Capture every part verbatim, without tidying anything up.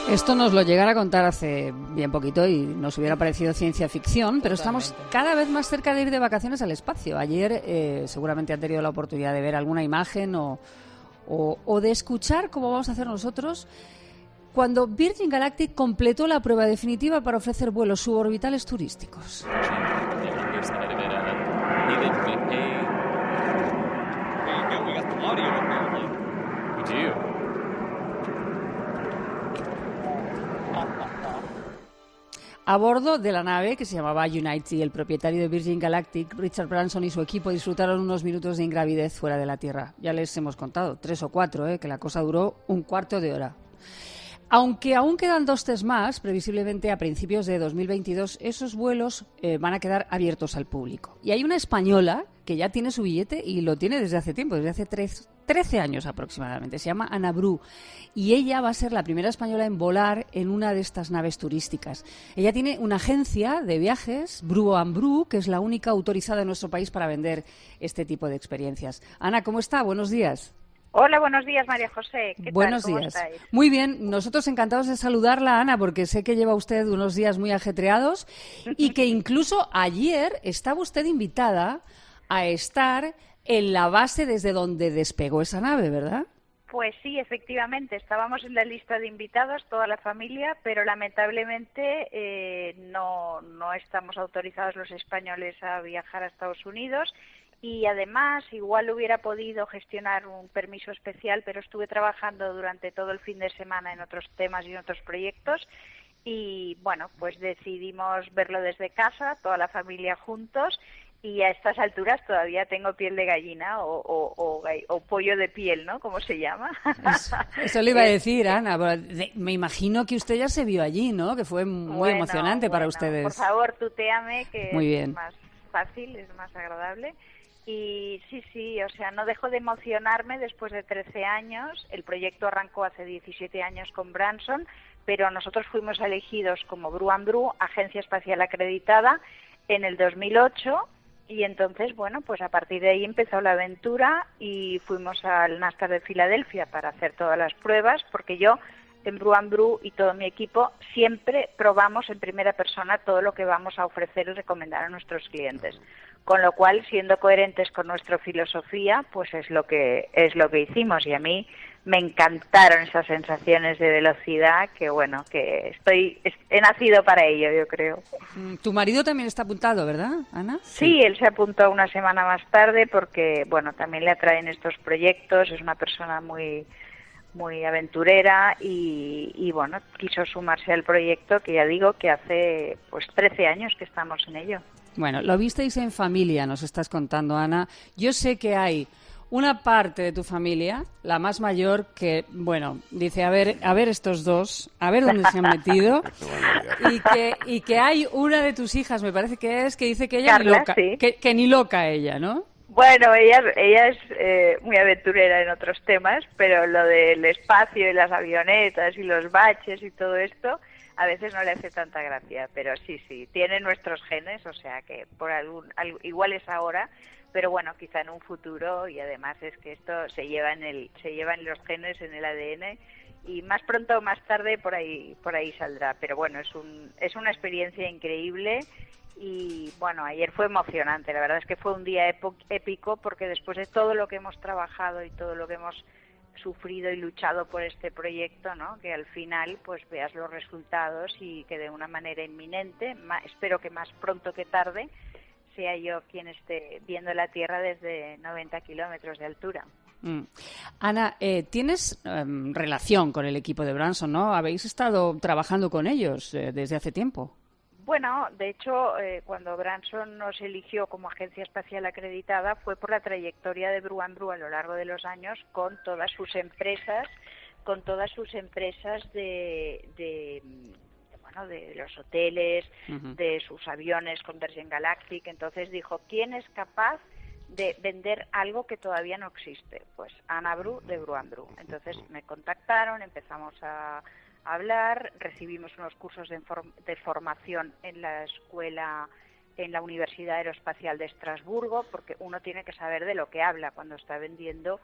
Esto nos lo llegara a contar hace bien poquito y nos hubiera parecido ciencia ficción, pero Totalmente. Estamos cada vez más cerca de ir de vacaciones al espacio. Ayer eh, seguramente han tenido la oportunidad de ver alguna imagen o, o, o de escuchar cómo vamos a hacer nosotros cuando Virgin Galactic completó la prueba definitiva para ofrecer vuelos suborbitales turísticos. A bordo de la nave, que se llamaba Unity, el propietario de Virgin Galactic, Richard Branson, y su equipo disfrutaron unos minutos de ingravidez fuera de la Tierra. Ya les hemos contado, tres o cuatro, ¿eh? Que la cosa duró un cuarto de hora. Aunque aún quedan dos test más, previsiblemente a principios de dos mil veintidós, esos vuelos eh, van a quedar abiertos al público. Y hay una española que ya tiene su billete y lo tiene desde hace tiempo, desde hace tres, trece años aproximadamente. Se llama Ana Bru y ella va a ser la primera española en volar en una de estas naves turísticas. Ella tiene una agencia de viajes, Bru and Bru, que es la única autorizada en nuestro país para vender este tipo de experiencias. Ana, ¿cómo está? Buenos días. Hola, buenos días, María José. ¿Qué Buenos tal? ¿Cómo días. estáis? Muy bien, nosotros encantados de saludarla, Ana, porque sé que lleva usted unos días muy ajetreados y que incluso ayer estaba usted invitada a estar en la base desde donde despegó esa nave, ¿verdad? Pues sí, efectivamente, estábamos en la lista de invitados, toda la familia, pero lamentablemente eh, no, no estamos autorizados los españoles a viajar a Estados Unidos. Y además, igual hubiera podido gestionar un permiso especial, pero estuve trabajando durante todo el fin de semana en otros temas y en otros proyectos. Y bueno, pues decidimos verlo desde casa, toda la familia juntos. Y a estas alturas todavía tengo piel de gallina o, o, o, o pollo de piel, ¿no? ¿Cómo se llama? Eso, eso le iba a decir, Ana. Me imagino que usted ya se vio allí, ¿no? Que fue muy bueno, emocionante bueno, para ustedes. Por favor, tutéame, que muy bien. es más fácil, es más agradable. Y sí, sí, o sea, no dejo de emocionarme después de trece años. El proyecto arrancó hace diecisiete años con Branson, pero nosotros fuimos elegidos como Bru and Bru, agencia espacial acreditada, en el dos mil ocho. Y entonces, bueno, pues a partir de ahí empezó la aventura y fuimos al NASCAR de Filadelfia para hacer todas las pruebas, porque yo en Bru and Bru y todo mi equipo siempre probamos en primera persona todo lo que vamos a ofrecer y recomendar a nuestros clientes. Con lo cual, siendo coherentes con nuestra filosofía, pues es lo que es lo que hicimos. Y a mí me encantaron esas sensaciones de velocidad que, bueno, que estoy he nacido para ello, yo creo. Tu marido también está apuntado, ¿verdad, Ana? Sí, sí, él se apuntó una semana más tarde porque, bueno, también le atraen estos proyectos. Es una persona muy muy aventurera y, y bueno, quiso sumarse al proyecto, que ya digo que hace pues trece años que estamos en ello. Bueno, lo visteis en familia, nos estás contando, Ana. Yo sé que hay una parte de tu familia, la más mayor, que, bueno, dice, a ver, a ver estos dos, a ver dónde se han metido, y que, y que hay una de tus hijas, me parece que es, que dice que ella Carla, ni loca, sí. que, que ni loca ella, ¿no? Bueno, ella, ella es eh, muy aventurera en otros temas, pero lo del espacio y las avionetas y los baches y todo esto a veces no le hace tanta gracia, pero sí, sí, tiene nuestros genes, o sea que por algún, algo, igual es ahora, pero bueno, quizá en un futuro, y además es que esto se lleva en el, se lleva en los genes, en el A D N, y más pronto o más tarde por ahí, por ahí saldrá. Pero bueno, es un, es una experiencia increíble. Y bueno, ayer fue emocionante, la verdad es que fue un día épico porque después de todo lo que hemos trabajado y todo lo que hemos sufrido y luchado por este proyecto, ¿no? Que al final pues veas los resultados y que de una manera inminente, más, espero que más pronto que tarde, sea yo quien esté viendo la Tierra desde noventa kilómetros de altura. Mm. Ana, eh, ¿tienes eh, relación con el equipo de Branson, no? ¿Habéis estado trabajando con ellos eh, desde hace tiempo? Bueno, de hecho, eh, cuando Branson nos eligió como agencia espacial acreditada fue por la trayectoria de Bru and Bru a lo largo de los años con todas sus empresas, con todas sus empresas de, de, de bueno, de los hoteles, uh-huh. de sus aviones con Virgin Galactic. Entonces dijo, ¿quién es capaz de vender algo que todavía no existe? Pues Ana Bru de Bru and Bru. Entonces me contactaron, empezamos a hablar, recibimos unos cursos de, form- de formación en la escuela, en la Universidad Aeroespacial de Estrasburgo, porque uno tiene que saber de lo que habla cuando está vendiendo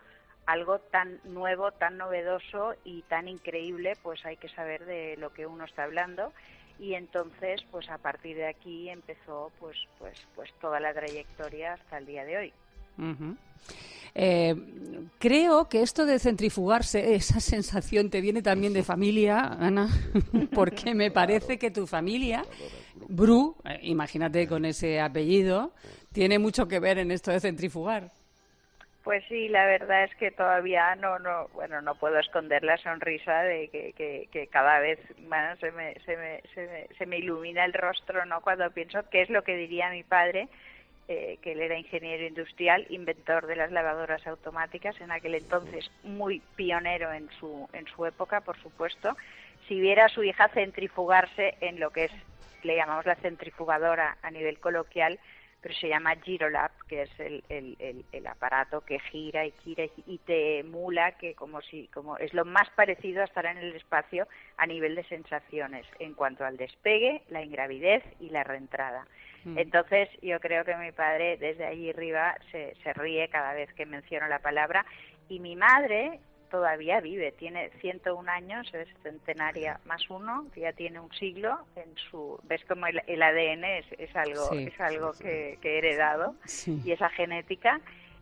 algo tan nuevo, tan novedoso y tan increíble, pues hay que saber de lo que uno está hablando. Y entonces, pues a partir de aquí empezó pues pues pues toda la trayectoria hasta el día de hoy. Uh-huh. Eh, creo que esto de centrifugarse, esa sensación te viene también de familia, Ana, porque me parece que tu familia, Bru, eh, imagínate con ese apellido, tiene mucho que ver en esto de centrifugar. Pues sí, la verdad es que todavía no, no, bueno, no puedo esconder la sonrisa de que, que, que cada vez más se me, se me, se me, se me ilumina el rostro, ¿no? Cuando pienso qué es lo que diría mi padre, eh, que él era ingeniero industrial, inventor de las lavadoras automáticas, en aquel entonces muy pionero en su, en su época, por supuesto. Si viera a su hija centrifugarse en lo que es, le llamamos la centrifugadora a nivel coloquial, pero se llama Girolab, que es el, el, el, el aparato que gira y gira y te emula, que como si como es lo más parecido a estar en el espacio a nivel de sensaciones, en cuanto al despegue, la ingravidez y la reentrada. Mm. Entonces, yo creo que mi padre desde allí arriba se, se ríe cada vez que menciono la palabra, y mi madre todavía vive, tiene ciento un años, es centenaria más uno, que ya tiene un siglo en su, ves como el, el A D N es, es algo, sí, es algo sí, sí, que, que he heredado, sí, y esa genética,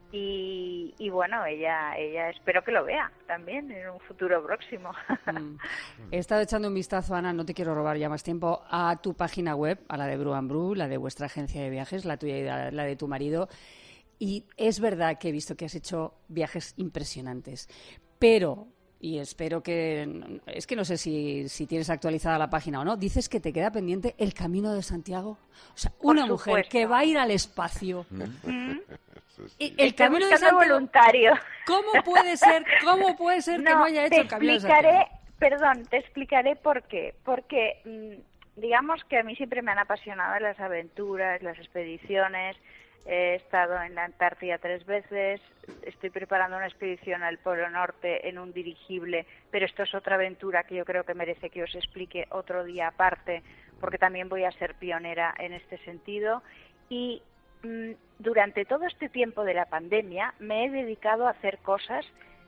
y, y bueno, ella, ella espero que lo vea también en un futuro próximo. Mm. He estado echando un vistazo, Ana, no te quiero robar ya más tiempo, a tu página web, a la de Bru and Bru, la de vuestra agencia de viajes, la tuya y la, la de tu marido, y es verdad que he visto que has hecho viajes impresionantes. Pero, y espero que, es que no sé si, si tienes actualizada la página o no, dices que te queda pendiente el Camino de Santiago. O sea, una mujer que va a ir al espacio. ¿Mm? Y el Camino de Santiago, voluntario. ¿Cómo puede ser, cómo puede ser no, que no haya hecho el Camino de Santiago? Perdón, te explicaré por qué. Porque, digamos que a mí siempre me han apasionado las aventuras, las expediciones. He estado en la Antártida tres veces, estoy preparando una expedición al Polo Norte en un dirigible, pero esto es otra aventura que yo creo que merece que os explique otro día aparte, porque también voy a ser pionera en este sentido. Y mmm, durante todo este tiempo de la pandemia me he dedicado a hacer cosas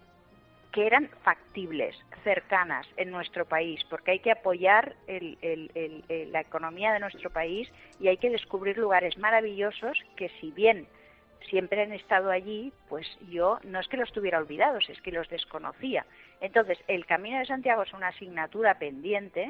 que eran factibles, cercanas en nuestro país, porque hay que apoyar el, el, el, el, la economía de nuestro país y hay que descubrir lugares maravillosos que, si bien siempre han estado allí, pues yo no es que los tuviera olvidados, es que los desconocía. Entonces, el Camino de Santiago es una asignatura pendiente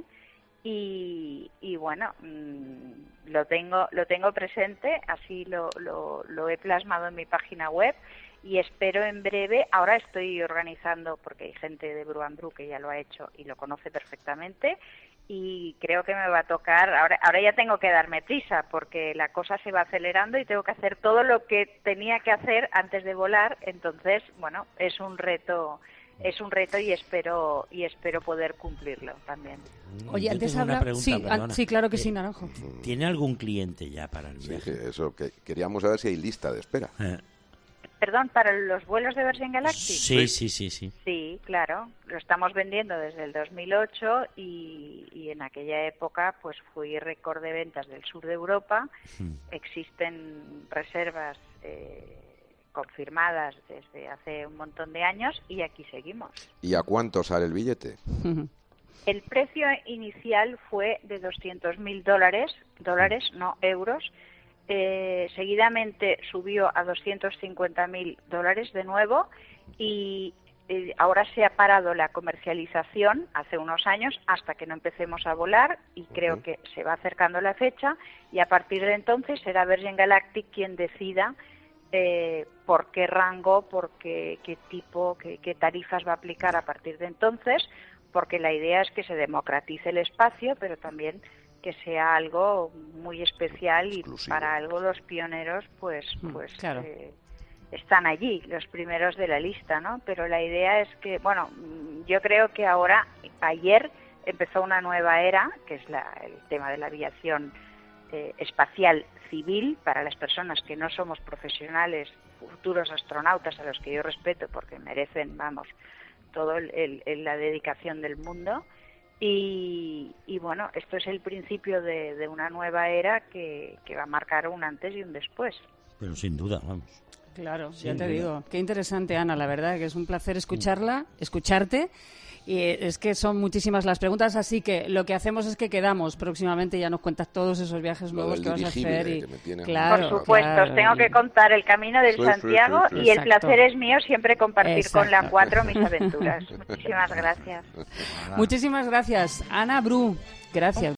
y, y bueno, mmm, lo tengo lo tengo presente, así lo, lo, lo he plasmado en mi página web. Y espero en breve, ahora estoy organizando, porque hay gente de Bru and Bru que ya lo ha hecho y lo conoce perfectamente, y creo que me va a tocar, ahora, ahora ya tengo que darme prisa, porque la cosa se va acelerando y tengo que hacer todo lo que tenía que hacer antes de volar, entonces, bueno, es un reto, es un reto y espero y espero poder cumplirlo también. Oye, antes habla... Sí, a... sí, claro que sí, Naranjo. ¿Tiene algún cliente ya para el viaje? Sí, eso, que queríamos saber si hay lista de espera. Eh. Perdón, ¿para los vuelos de Virgin Galactic? Sí, sí, sí, sí. Sí, claro. Lo estamos vendiendo desde el dos mil ocho y, y en aquella época pues fui récord de ventas del sur de Europa. Hmm. Existen reservas eh, confirmadas desde hace un montón de años y aquí seguimos. ¿Y a cuánto sale el billete? El precio inicial fue de doscientos mil dólares, dólares, no euros. Eh, seguidamente subió a doscientos cincuenta mil dólares de nuevo y eh, ahora se ha parado la comercialización hace unos años hasta que no empecemos a volar y creo que se va acercando la fecha y a partir de entonces será Virgin Galactic quien decida eh, por qué rango, por qué, qué tipo, qué, qué tarifas va a aplicar a partir de entonces, porque la idea es que se democratice el espacio, pero también que sea algo muy especial y exclusivo. Para algo los pioneros pues pues claro. eh, están allí, los primeros de la lista, ¿no? Pero la idea es que, bueno, yo creo que ahora, ayer empezó una nueva era, que es la, el tema de la aviación eh, espacial civil, para las personas que no somos profesionales, futuros astronautas, a los que yo respeto porque merecen, vamos, toda el, el, la dedicación del mundo. Y, y bueno, esto es el principio de, de una nueva era que, que va a marcar un antes y un después. Pero sin duda, vamos. Claro, Sin ya te duda. digo. Qué interesante, Ana, la verdad, que es un placer escucharla, escucharte. Y es que son muchísimas las preguntas, así que lo que hacemos es que quedamos próximamente, ya nos cuentas todos esos viajes Lo nuevos del que vas a dirigible, hacer. Y, que me tiene claro, Por supuesto, claro, os tengo y- que contar el camino del Sí, sí, Santiago sí, sí. y el Exacto. placer es mío siempre compartir con la Exacto. cuatro mis aventuras. Muchísimas gracias. Muchísimas gracias, Ana Bru. Gracias.